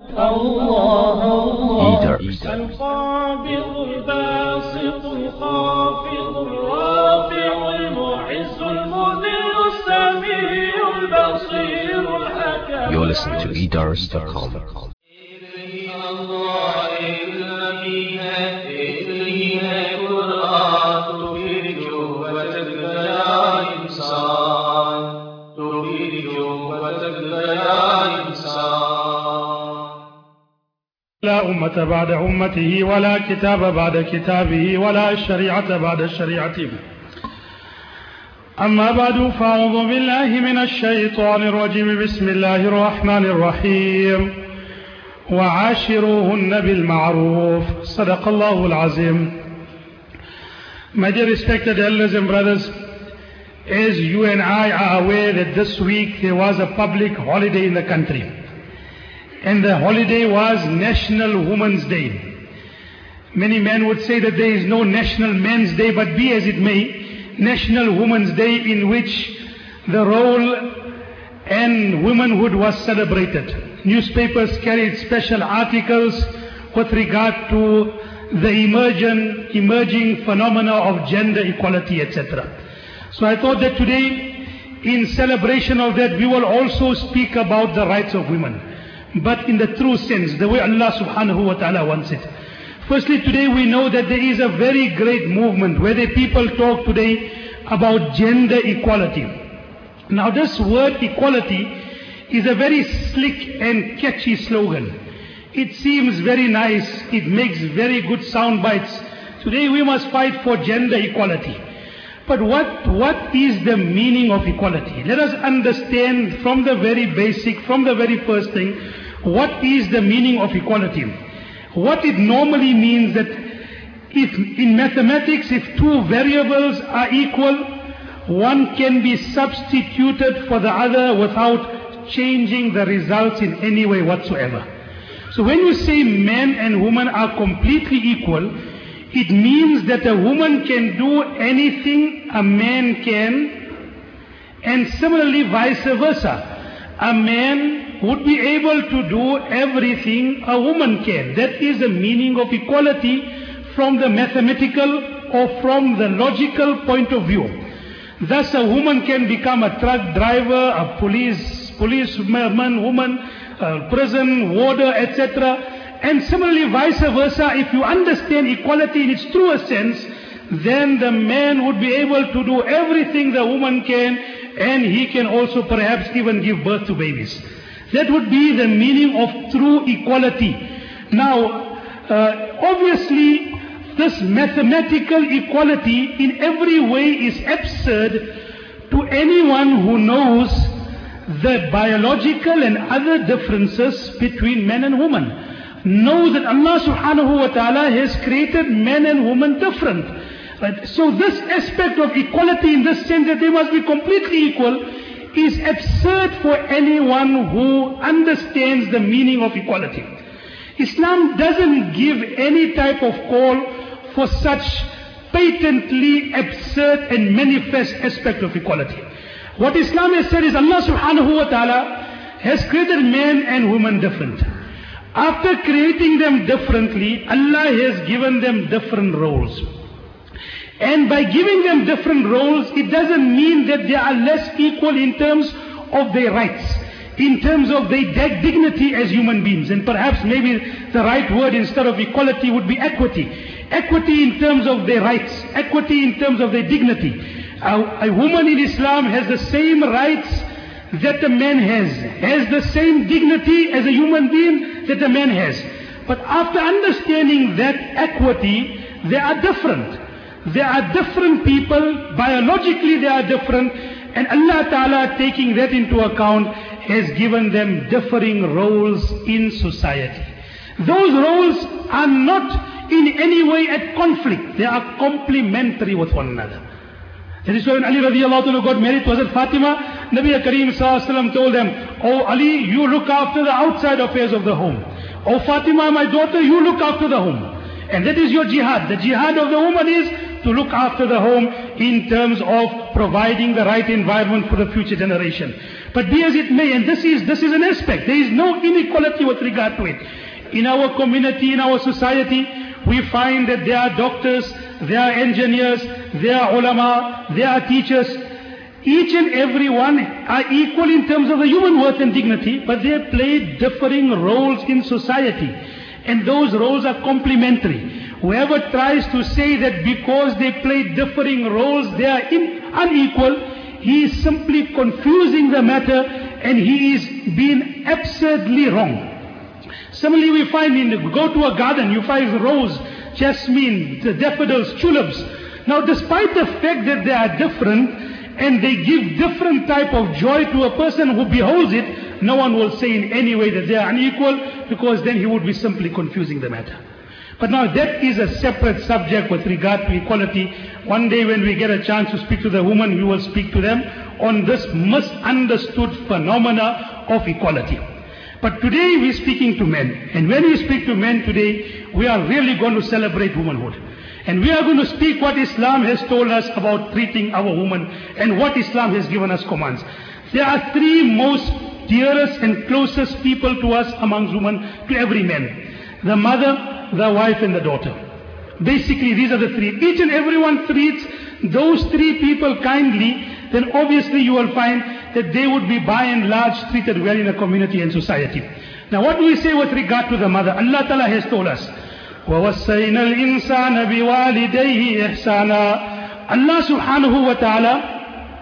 الله الله القابض الباسط الخافض الرافع المعز المذل السميع البصير الحكيم. You're listening to eDars.com. لا أمة بعد أمته ولا كتاب بعد كتابه ولا شريعة بعد شريعته. أما بعد فأعوذ بالله من الشيطان الرجيم. بسم الله الرحمن الرحيم. وعاشروهن بالمعروف. صدق الله العظيم. My dear respected elders and brothers, as you and I are aware that this week there was a public holiday in the country. And the holiday was National Women's Day. Many men would say that there is no National Men's Day, but be as it may, National Women's Day, in which the role and womanhood was celebrated. Newspapers carried special articles with regard to the emerging phenomena of gender equality, etc. So I thought that today, in celebration of that, we will also speak about the rights of women, but in the true sense, the way Allah subhanahu wa ta'ala wants it. Firstly, today we know that there is a very great movement where the people talk today about gender equality. Now this word equality is a very slick and catchy slogan. It seems very nice, it makes very good sound bites. Today we must fight for gender equality. But what is the meaning of equality? Let us understand from the very basic, from the very first thing, what is the meaning of equality? What it normally means that if in mathematics, if two variables are equal, one can be substituted for the other without changing the results in any way whatsoever. So when you say man and woman are completely equal, it means that a woman can do anything a man can, and similarly vice versa. A man would be able to do everything a woman can. That is the meaning of equality from the mathematical or from the logical point of view. Thus a woman can become a truck driver, a policeman, woman, prison warder, etc. And similarly vice versa, if you understand equality in its truest sense, then the man would be able to do everything the woman can, and he can also perhaps even give birth to babies. That would be the meaning of true equality. Now, obviously, this mathematical equality in every way is absurd to anyone who knows the biological and other differences between men and women. Knows that Allah subhanahu wa ta'ala has created men and women different. Right? So this aspect of equality in this sense that they must be completely equal is absurd for anyone who understands the meaning of equality. Islam doesn't give any type of call for such patently absurd and manifest aspect of equality. What Islam has said is Allah subhanahu wa ta'ala has created men and women different. After creating them differently, Allah has given them different roles. And by giving them different roles, it doesn't mean that they are less equal in terms of their rights, in terms of their dignity as human beings. And perhaps maybe the right word instead of equality would be equity. Equity in terms of their rights, equity in terms of their dignity. A woman in Islam has the same rights that a man has the same dignity as a human being that a man has. But after understanding that equity, they are different. They are different people, biologically they are different, and Allah Ta'ala, taking that into account, has given them differing roles in society. Those roles are not in any way at conflict, they are complementary with one another. That is why when Ali radiallahu anhu got married to Hazrat Fatima, Nabi Kareem sallallahu alaihi wasallam told them, "Oh Ali, you look after the outside affairs of the home. Oh Fatima, my daughter, you look after the home." And that is your jihad. The jihad of the woman is to look after the home in terms of providing the right environment for the future generation. But be as it may, and this is an aspect. There is no inequality with regard to it. In our community, in our society, we find that there are doctors, there are engineers, there are ulama, there are teachers. Each and every one are equal in terms of the human worth and dignity, but they play differing roles in society. And those roles are complementary. Whoever tries to say that because they play differing roles, they are unequal, he is simply confusing the matter, and he is being absurdly wrong. Similarly, we find go to a garden, you find rose, jasmine, the daffodils, tulips. Now, despite the fact that they are different, and they give different type of joy to a person who beholds it, no one will say in any way that they are unequal, because then he would be simply confusing the matter. But now that is a separate subject with regard to equality. One day when we get a chance to speak to the women, we will speak to them on this misunderstood phenomena of equality. But today we're speaking to men. And when we speak to men today, we are really going to celebrate womanhood. And we are going to speak what Islam has told us about treating our women and what Islam has given us commands. There are three most dearest and closest people to us amongst women, to every man. The mother, the wife and the daughter. Basically these are the three. Each and everyone treats those three people kindly, then obviously you will find that they would be by and large treated well in a community and society. Now what do we say with regard to the mother? Allah Ta'ala has told us, وَوَصَّيْنَا الْإِنسَانَ بِوَالِدَيْهِ إِحْسَانًا. Allah subhanahu wa ta'ala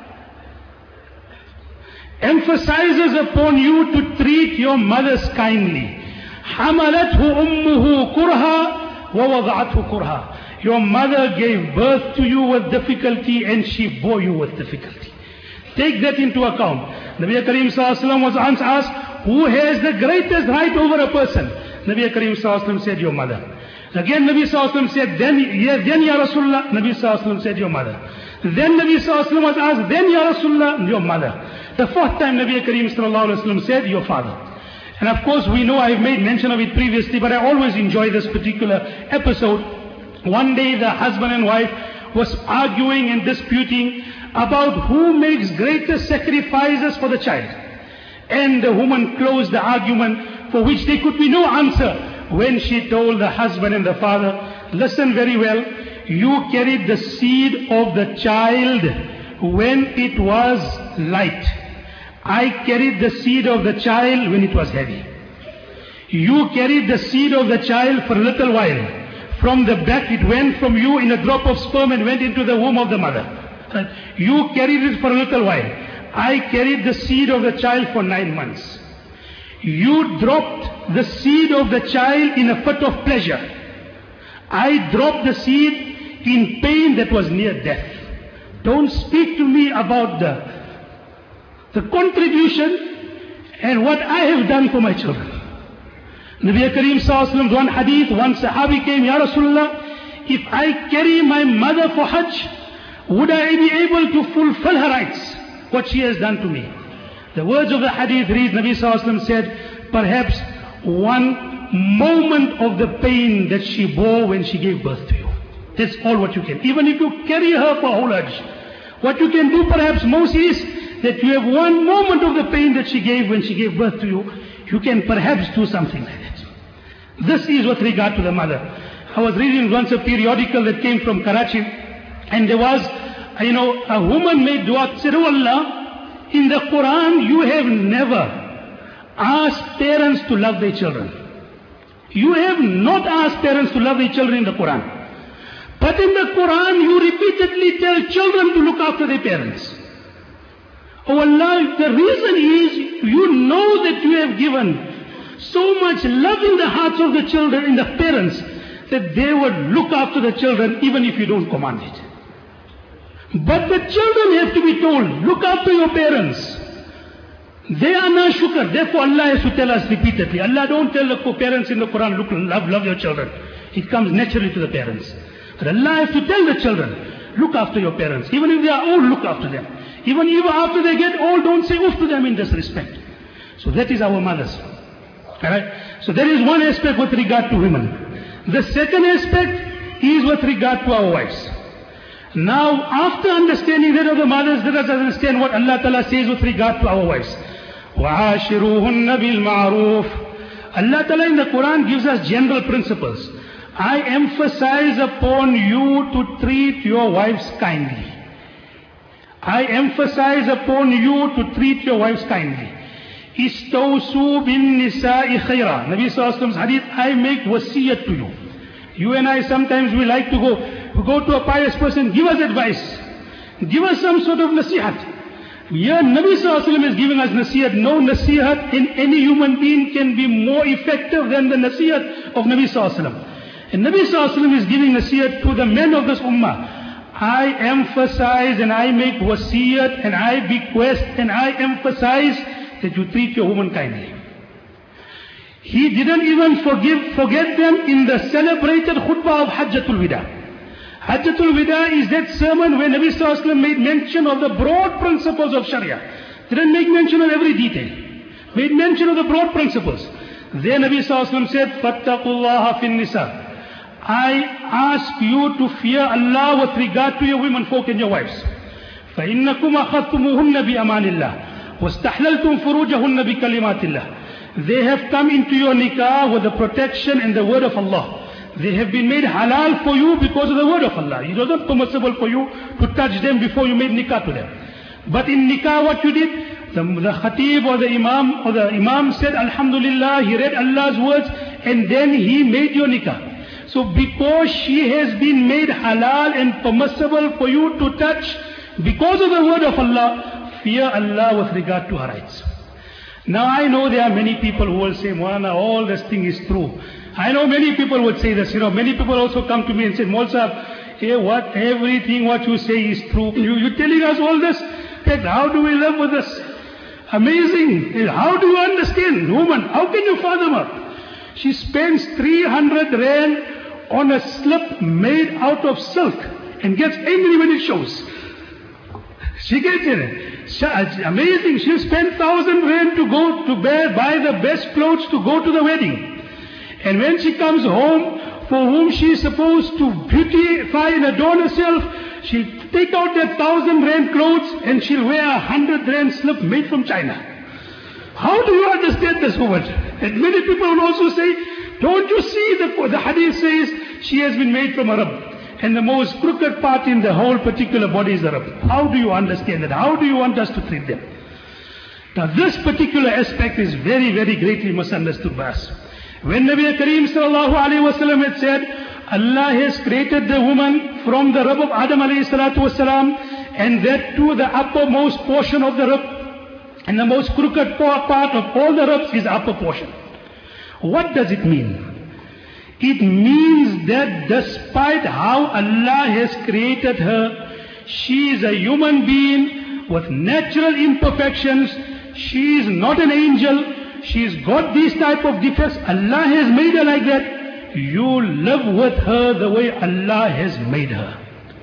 emphasizes upon you to treat your mothers kindly. حَمَلَتْهُ أُمُّهُ كُرْهًا وَوَضَعَتْهُ كُرْهًا. Your mother gave birth to you with difficulty and she bore you with difficulty. Take that into account. Nabi Kareem Sallallahu Alaihi Wasallam was once asked, who has the greatest right over a person? Nabi Kareem Sallallahu Alaihi Wasallam said, your mother. Again Nabi Sallallahu Alaihi Wasallam said, then ya Rasulullah. Nabi Sallallahu Alaihi Wasallam said, your mother. Then Nabi Sallallahu Alaihi Wasallam was asked, then ya Rasulullah, your mother. The fourth time Nabi Kareem Sallallahu Alaihi Wasallam said, your father. And of course we know, I've made mention of it previously, but I always enjoy this particular episode. One day the husband and wife was arguing and disputing about who makes greater sacrifices for the child. And the woman closed the argument, for which there could be no answer, when she told the husband and the father, listen very well, you carried the seed of the child when it was light. I carried the seed of the child when it was heavy. You carried the seed of the child for a little while. From the back it went from you in a drop of sperm and went into the womb of the mother. You carried it for a little while. I carried the seed of the child for 9 months. You dropped the seed of the child in a fit of pleasure. I dropped the seed in pain that was near death. Don't speak to me about the contribution and what I have done for my children. Nabi Kareem Sallallahu Alaihi Wasallam's one hadith, one sahabi came, Ya Rasulullah, if I carry my mother for Hajj, would I be able to fulfill her rights, what she has done to me? The words of the hadith read, Nabi Sallallahu Alaihi Wasallam said, perhaps one moment of the pain that she bore when she gave birth to you. That's all what you can. Even if you carry her for whole Hajj, what you can do perhaps most is that you have one moment of the pain that she gave when she gave birth to you. You can perhaps do something like that. This is with regard to the mother. I was reading once a periodical that came from Karachi, and there was, a woman made dua, said, oh Allah, in the Quran you have never asked parents to love their children. You have not asked parents to love their children in the Quran. But in the Quran you repeatedly tell children to look after their parents. Oh Allah, the reason is you know that you have given so much love in the hearts of the children, in the parents, that they would look after the children even if you don't command it. But the children have to be told, look after your parents. They are na shukr. Therefore Allah has to tell us repeatedly. Allah don't tell the parents in the Quran, look, love your children. It comes naturally to the parents. But Allah has to tell the children, look after your parents. Even if they are old, look after them. Even after they get old, don't say oof to them in disrespect. So that is our mothers. Alright? So there is one aspect with regard to women. The second aspect is with regard to our wives. Now, after understanding that of the mothers, let us understand what Allah Ta'ala says with regard to our wives. وَعَاشِرُوهُنَّ بِالْمَعْرُوفِ. Allah Ta'ala in the Quran gives us general principles. I emphasize upon you to treat your wives kindly. I emphasize upon you to treat your wives kindly. Istawsu bin nisa'i khayra. Nabi Sallallahu Alaihi Wasallam's hadith, I make wasiyat to you. You and I sometimes we like to go to a pious person, give us advice. Give us some sort of nasihat. Here Nabi Sallallahu Alaihi Wasallam is giving us nasihat. No nasihat in any human being can be more effective than the nasihat of Nabi Sallallahu Alaihi Wasallam. And Nabi Sallallahu Alaihi Wasallam is giving nasihat to the men of this ummah. I emphasize and I make wasiyat and I bequest and I emphasize that you treat your woman kindly. He didn't even forget them in the celebrated khutbah of Hajjatul Wida. Hajjatul Wida is that sermon where Nabi Sallallahu Alaihi Wasallam made mention of the broad principles of Sharia. Didn't make mention of every detail. Made mention of the broad principles. There Nabi Sallallahu Alaihi Wasallam said, Fattaqullaha fin nisa. I ask you to fear Allah with regard to your women folk and your wives. فَإِنَّكُمْ أَخَذْتُمُوهُنَّ بِأَمَانِ اللَّهِ وَاسْتَحْلَلْتُمْ فُرُوجَهُنَّ بِكَلِمَاتِ اللَّهِ. They have come into your nikah with the protection and the word of Allah. They have been made halal for you because of the word of Allah. It was not permissible for you to touch them before you made nikah to them. But in nikah what you did, the khatib or the imam said Alhamdulillah, he read Allah's words and then he made your nikah. So because she has been made halal and permissible for you to touch, because of the word of Allah, fear Allah with regard to her rights. Now I know there are many people who will say, Maulana, all this thing is true. I know many people would say this, many people also come to me and say, Maul Sahab, everything what you say is true. You're telling us all this? How do we live with this? Amazing. How do you understand? Woman, how can you fathom her? She spends 300 rand on a slip made out of silk and gets angry when it shows. She gets it. Amazing. She spent 1,000 rand to go to buy the best clothes to go to the wedding. And when she comes home, for whom she is supposed to beautify and adorn herself, she'll take out that 1,000 rand clothes and she'll wear 100 rand slip made from China. How do you understand this woman? And many people will also say, don't you see the hadith says she has been made from a rib. And the most crooked part in the whole particular body is the rib. How do you understand that? How do you want us to treat them? Now this particular aspect is very, very greatly misunderstood by us. When Nabi Kareem sallallahu alayhi wasallam had said, Allah has created the woman from the rib of Adam alayhi salatu wasalam, and that to the uppermost portion of the rib, and the most crooked part of all the ribs is the upper portion. What does it mean? It means that despite how Allah has created her, she is a human being with natural imperfections. She is not an angel. She's got these type of defects. Allah has made her like that. You live with her the way Allah has made her.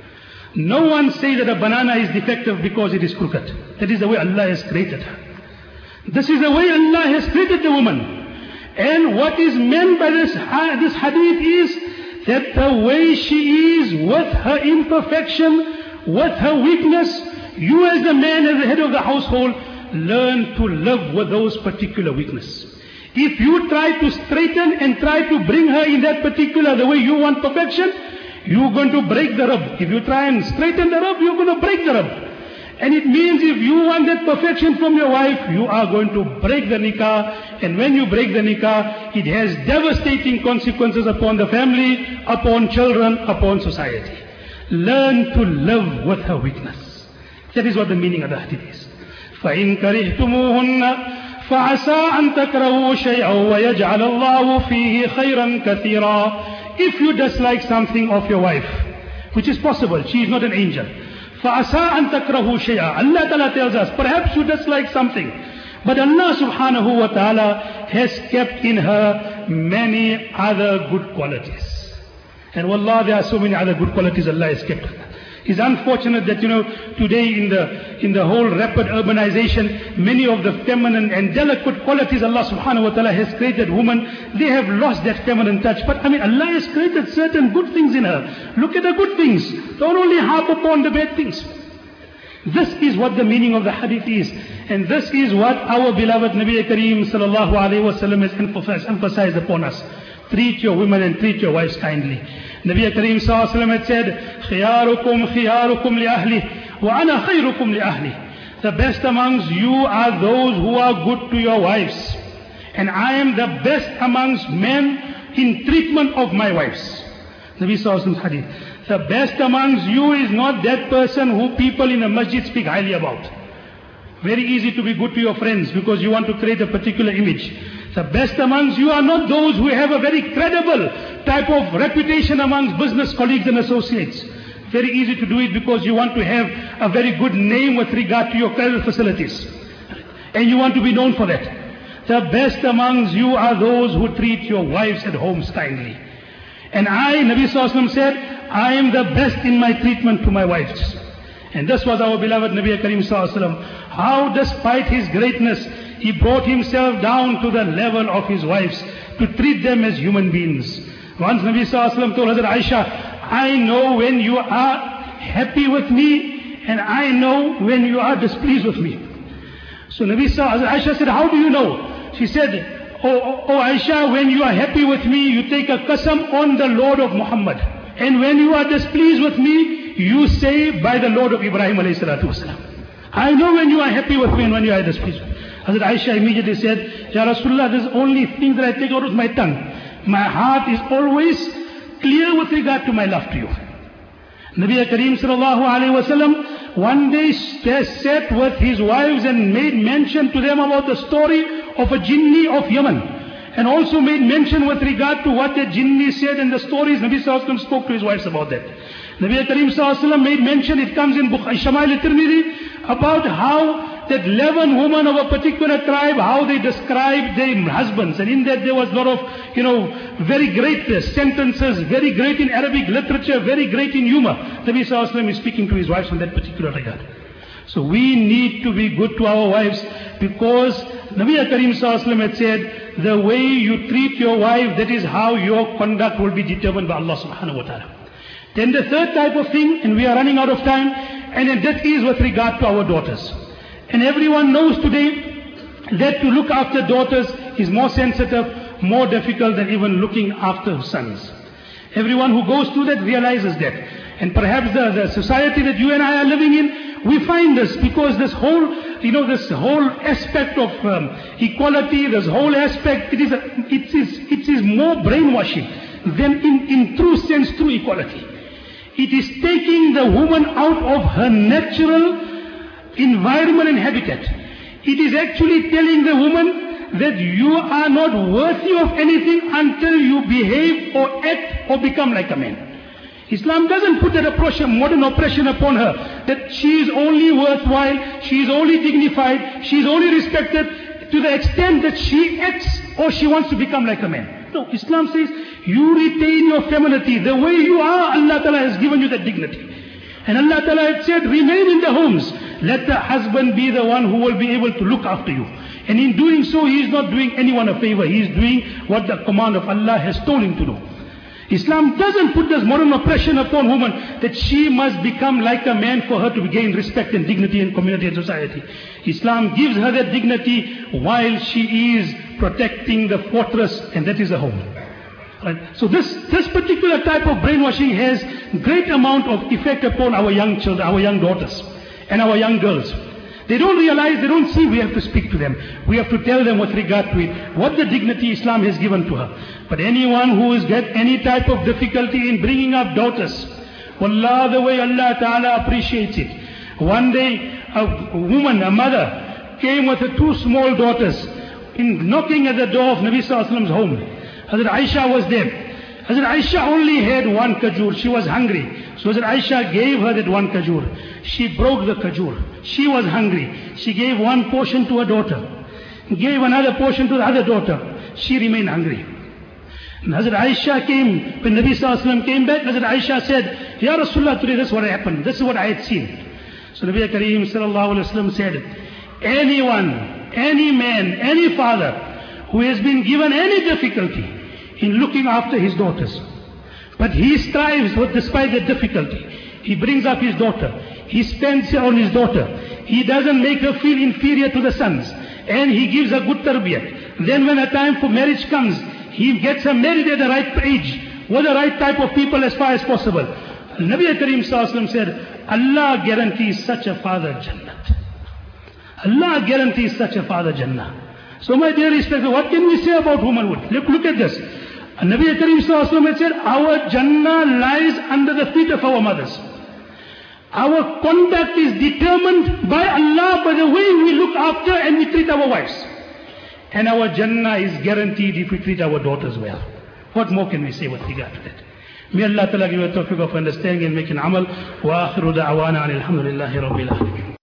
No one say that a banana is defective because it is crooked. That is the way Allah has created her. This is the way Allah has created the woman. And what is meant by this hadith is that the way she is with her imperfection, with her weakness, you as the man, as the head of the household, learn to live with those particular weaknesses. If you try to straighten and try to bring her in that particular, the way you want perfection, you're going to break the rib. If you try and straighten the rib, you're going to break the rib. And it means if you want that perfection from your wife, you are going to break the nikah. And when you break the nikah, it has devastating consequences upon the family, upon children, upon society. Learn to live with her weakness. That is what the meaning of the hadith is. فَإِن كَرِهْتُمُوهُنَّ فَعَسَىٰ أَن تَكْرَهُوا شَيْئًا وَيَجْعَلَ اللَّهُ فِيهِ خَيْرًا كَثِيرًا. If you dislike something of your wife, which is possible, she is not an angel. فَعَسَىٰ أَن تَكْرَهُوا شَيْئًا. Allah Ta'ala tells us, perhaps you dislike something, but Allah Subhanahu wa Ta'ala has kept in her many other good qualities. And wallah, there are so many other good qualities Allah has kept. It's unfortunate that, today in the whole rapid urbanization, many of the feminine and delicate qualities Allah subhanahu wa ta'ala has created women, they have lost that feminine touch. But Allah has created certain good things in her. Look at the good things. Don't only harp upon the bad things. This is what the meaning of the hadith is. And this is what our beloved Nabi Kareem sallallahu alayhi wa sallam has emphasized upon us. Treat your women and treat your wives kindly. Nabi Kareem sallallahu alayhi wa sallam had said, khiyarukum li ahli, wa ana khayrukum li ahli. The best amongst you are those who are good to your wives. And I am the best amongst men in treatment of my wives. Nabi sallallahu alayhi wa sallam hadith. The best amongst you is not that person who people in a masjid speak highly about. Very easy to be good to your friends because you want to create a particular image. The best amongst you are not those who have a very credible type of reputation amongst business colleagues and associates. Very easy to do it because you want to have a very good name with regard to your credit facilities. And you want to be known for that. The best amongst you are those who treat your wives at homes kindly. And I, Nabi Sallallahu Alaihi Wasallam said, I am the best in my treatment to my wives. And this was our beloved Nabi Kareem Sallallahu Alaihi Wasallam. How despite his greatness, he brought himself down to the level of his wives to treat them as human beings. Once Nabi Sallallahu Alaihi Wasallam told Hazrat Aisha, I know when you are happy with me and I know when you are displeased with me. So Hazrat Aisha said, how do you know? She said, Oh Aisha, when you are happy with me, you take a qasam on the Lord of Muhammad. And when you are displeased with me, you say by the Lord of Ibrahim alayhi salatu wasalam. I know when you are happy with me and when you are displeased. Hazrat Aisha immediately said, Ya Rasulullah, there's only things that I take out of my tongue. My heart is always clear with regard to my love to you. Nabi Kareem sallallahu alayhi wasallam one day sat with his wives and made mention to them about the story of a jinni of Yemen. And also made mention with regard to what the jinni said and the stories. Nabi sallallahu alayhi wasallam spoke to his wives about that. Nabi Kareem sallallahu alayhi wasallam made mention, it comes in Shama'il al-Tirmidhi, about how that 11 women of a particular tribe, how they described their husbands. And in that there was a lot of, very great sentences, very great in Arabic literature, very great in humor. Nabi sallallahu alayhi wasallam is speaking to his wives on that particular regard. So we need to be good to our wives because Nabi Kareem sallallahu alayhi wasallam had said, the way you treat your wife, that is how your conduct will be determined by Allah subhanahu wa ta'ala. Then the third type of thing, and we are running out of time, and that is with regard to our daughters. And everyone knows today that to look after daughters is more sensitive, more difficult than even looking after sons. Everyone who goes through that realizes that. And perhaps the society that you and I are living in, we find this because this whole, this whole aspect of equality, this whole aspect, it is more brainwashing than in true sense, true equality. It is taking the woman out of her natural environment and habitat. It is actually telling the woman that you are not worthy of anything until you behave or act or become like a man. Islam doesn't put that modern oppression upon her, that she is only worthwhile, she is only dignified, she is only respected to the extent that she acts or she wants to become like a man. No, Islam says you retain your femininity. The way you are, Allah Ta'ala has given you that dignity. And Allah Ta'ala had said, remain in the homes. Let the husband be the one who will be able to look after you. And in doing so, he is not doing anyone a favor. He is doing what the command of Allah has told him to do. Islam doesn't put this modern oppression upon woman that she must become like a man for her to gain respect and dignity in community and society. Islam gives her that dignity while she is protecting the fortress, and that is the home. Right? So this particular type of brainwashing has great amount of effect upon our young children, our young daughters, and our young girls. They don't realize, they don't see, we have to speak to them. We have to tell them with regard to it, what the dignity Islam has given to her. But anyone who has got any type of difficulty in bringing up daughters, wallah, the way Allah Ta'ala appreciates it. One day, a woman, a mother, came with her 2 small daughters, knocking at the door of Nabi Sallallahu Alaihi Wasallam's home. Hazrat Aisha was there. Hazrat Aisha only had 1 kajur. She was hungry. So Hazrat Aisha gave her that 1 kajur. She broke the kajur. She was hungry. She gave 1 portion to her daughter. Gave another portion to the other daughter. She remained hungry. And Hazrat Aisha came, when Nabi Sallallahu Alaihi Wasallam came back, Hazrat Aisha said, Ya Rasulullah, today this is what happened. This is what I had seen. So Nabi Kareem sallallahu alayhi wa sallam said, anyone, any man, any father who has been given any difficulty in looking after his daughters, but he strives despite the difficulty. He brings up his daughter. He spends on his daughter. He doesn't make her feel inferior to the sons. And he gives a good tarbiyah. Then when a time for marriage comes, he gets her married at the right age, with the right type of people as far as possible. Nabi Kareem sallallahu alayhi wa sallam said, Allah guarantees such a father Jannat. Allah guarantees such a father Jannah. So my dear respected, what can we say about womanhood? Look at this. Nabi Kareem sallallahu alayhi wa sallam said, our Jannah lies under the feet of our mothers. Our conduct is determined by Allah by the way we look after and we treat our wives. And our Jannah is guaranteed if we treat our daughters well. What more can we say with regard to that? May Allah Ta'ala give us tawfiq of understanding and making amal. Wa akhiru da'wana alhamdulillahi rabbil alamin.